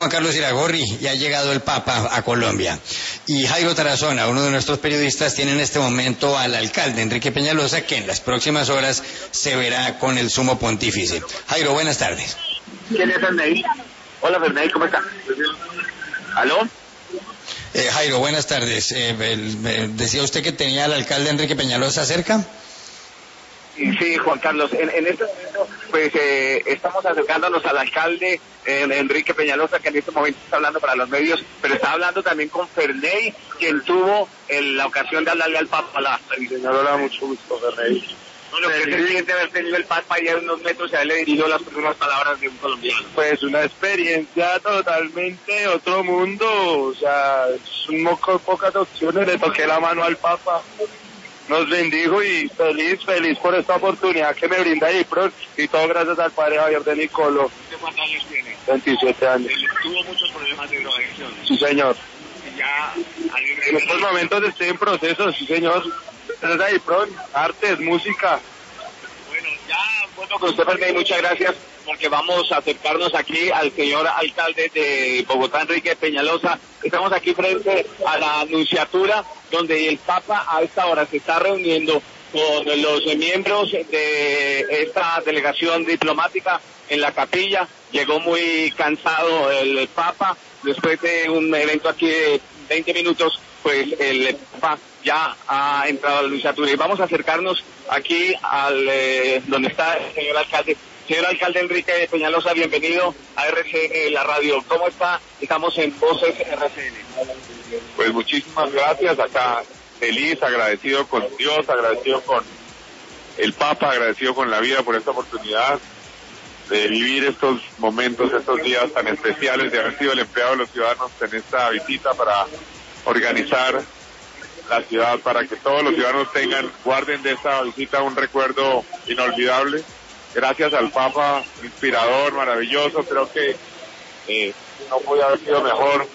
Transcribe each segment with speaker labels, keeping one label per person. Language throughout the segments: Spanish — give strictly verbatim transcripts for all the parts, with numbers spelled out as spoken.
Speaker 1: Juan Carlos Iragorri, ya ha llegado el Papa a Colombia. Y Jairo Tarazona, uno de nuestros periodistas, tiene en este momento al alcalde Enrique Peñalosa, que en las próximas horas se verá con el sumo pontífice. Jairo, buenas tardes.
Speaker 2: ¿Quién es Ferney? Hola Ferney, ¿cómo está? ¿Aló?
Speaker 1: Eh, Jairo, buenas tardes. Eh, el, el, decía usted que tenía al alcalde Enrique Peñalosa cerca.
Speaker 2: Sí, Juan Carlos, en, en este momento pues eh, estamos acercándonos al alcalde eh, Enrique Peñalosa, que en este momento está hablando para los medios, pero está hablando también con Ferney, quien tuvo en la ocasión de hablarle al Papa. La
Speaker 3: señor, hola, mucho gusto, Ferney.
Speaker 2: Bueno, ¿qué se siente haber tenido el Papa ahí a unos metros y haberle dirigido las primeras palabras de un colombiano?
Speaker 3: Pues una experiencia totalmente otro mundo, o sea, es un moco, pocas opciones, le toqué la mano al Papa. Nos bendijo y feliz, feliz por esta oportunidad que me brinda Ipron y todo gracias al padre Javier de Nicolo.
Speaker 2: ¿Cuántos años tiene?
Speaker 3: veintisiete años.
Speaker 2: ¿Tuvo muchos problemas de drogadicción?
Speaker 3: Sí, señor.
Speaker 2: ¿Y ya
Speaker 3: en estos momentos estoy en proceso, sí, señor. Gracias a Ipron, artes, música.
Speaker 2: Bueno, ya, bueno, con usted, Ferney, muchas gracias, porque vamos a acercarnos aquí al señor alcalde de Bogotá, Enrique Peñalosa. Estamos aquí frente a la Nunciatura, donde el Papa a esta hora se está reuniendo con los miembros de esta delegación diplomática en la capilla. Llegó muy cansado el Papa, después de un evento aquí de veinte minutos, pues el Papa ya ha entrado a la Nunciatura. Y vamos a acercarnos aquí al eh, donde está el señor alcalde. Señor alcalde Enrique Peñalosa, bienvenido a R C N, la radio. ¿Cómo está? Estamos en Voces R C N.
Speaker 3: Pues muchísimas gracias, acá feliz, agradecido con Dios, agradecido con el Papa, agradecido con la vida por esta oportunidad de vivir estos momentos, estos días tan especiales, de haber sido el empleado de los ciudadanos en esta visita para organizar la ciudad, para que todos los ciudadanos tengan, guarden de esta visita un recuerdo inolvidable. Gracias al Papa, inspirador, maravilloso, creo que eh, no podía haber sido mejor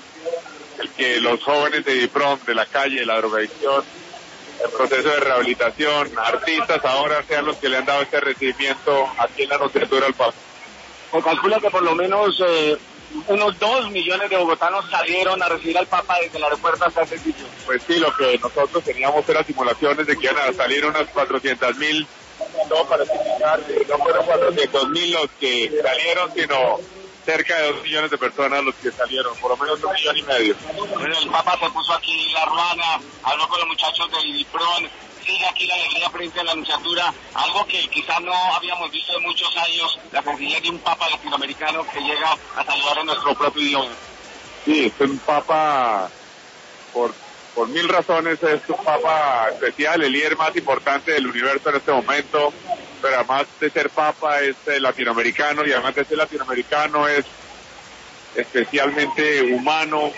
Speaker 3: el que los jóvenes de DIPROM, de la calle, de la drogadicción, el proceso de rehabilitación, artistas ahora sean los que le han dado este recibimiento aquí en la Nunciatura al Papa.
Speaker 2: Se calcula que por lo menos eh, unos dos millones de bogotanos salieron a recibir al Papa desde el aeropuerto hasta este sitio.
Speaker 3: Pues sí, lo que nosotros teníamos era simulaciones de que iban a salir unas cuatrocientas mil, no para explicar, no fueron cuatrocientos mil los que salieron, sino cerca de dos millones de personas los que salieron, por lo menos un millón y medio.
Speaker 2: Bueno, el Papa se puso aquí la ruana, habló con los muchachos del DIPRON, sigue aquí la alegría frente a la Nunciatura, algo que quizás no habíamos visto en muchos años, la sencillez de un Papa latinoamericano que llega a saludar en nuestro propio idioma.
Speaker 3: Sí, es un Papa, por, por mil razones, es un Papa especial, el líder más importante del universo en este momento, pero además de ser Papa es eh, latinoamericano, y además de ser latinoamericano es especialmente humano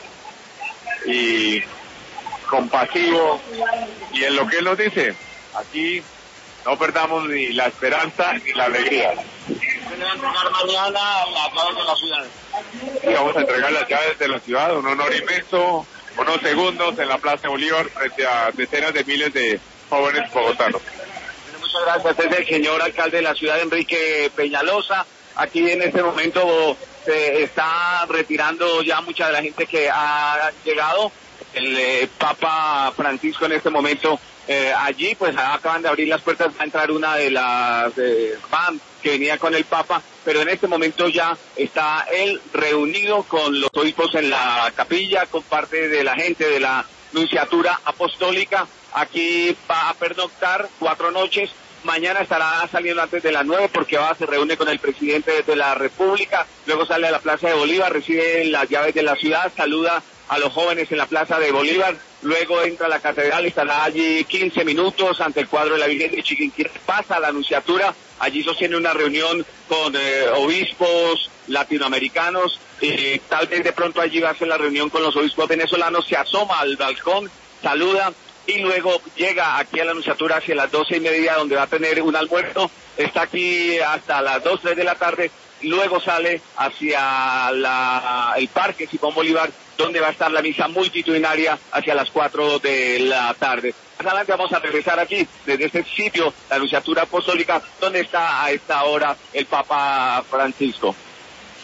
Speaker 3: y compasivo, y en lo que él nos dice, aquí no perdamos ni la esperanza ni la alegría.
Speaker 2: ¿Se va a entregar mañana las llaves de la ciudad?
Speaker 3: Y vamos a entregar las llaves de la ciudad, un honor inmenso, unos segundos en la Plaza de Bolívar frente a decenas de miles de jóvenes bogotanos.
Speaker 2: Muchas gracias, es el señor alcalde de la ciudad, Enrique Peñalosa. Aquí en este momento se está retirando ya mucha de la gente que ha llegado. El eh, Papa Francisco en este momento eh, allí, pues acaban de abrir las puertas, va a entrar una de las eh, van que venía con el Papa, pero en este momento ya está él reunido con los obispos en la capilla, con parte de la gente de la Nunciatura Apostólica. Aquí va a pernoctar cuatro noches. Mañana estará saliendo antes de las nueve porque va, se reúne con el presidente de la República, luego sale a la Plaza de Bolívar, recibe las llaves de la ciudad, saluda a los jóvenes en la Plaza de Bolívar, luego entra a la catedral, estará allí quince minutos ante el cuadro de la Virgen de Chiquinquirá, pasa a la Nunciatura, allí sostiene una reunión con eh, obispos latinoamericanos, y tal vez de pronto allí va a ser la reunión con los obispos venezolanos, se asoma al balcón, saluda, y luego llega aquí a la Nunciatura hacia las doce y media, donde va a tener un almuerzo, está aquí hasta las dos, tres de la tarde, luego sale hacia la, el Parque Simón Bolívar, donde va a estar la misa multitudinaria hacia las cuatro de la tarde. Más adelante vamos a regresar aquí, desde este sitio, la Nunciatura Apostólica, donde está a esta hora el Papa Francisco.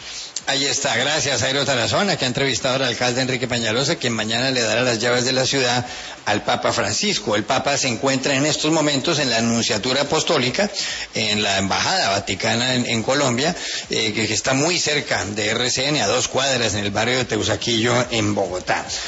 Speaker 1: Ahí está, gracias Jairo Tarazona, que ha entrevistado al alcalde Enrique Peñalosa, quien mañana le dará las llaves de la ciudad al Papa Francisco. El Papa se encuentra en estos momentos en la Anunciatura Apostólica, en la Embajada Vaticana en, en Colombia, eh, que está muy cerca de R C N, a dos cuadras en el barrio de Teusaquillo, en Bogotá.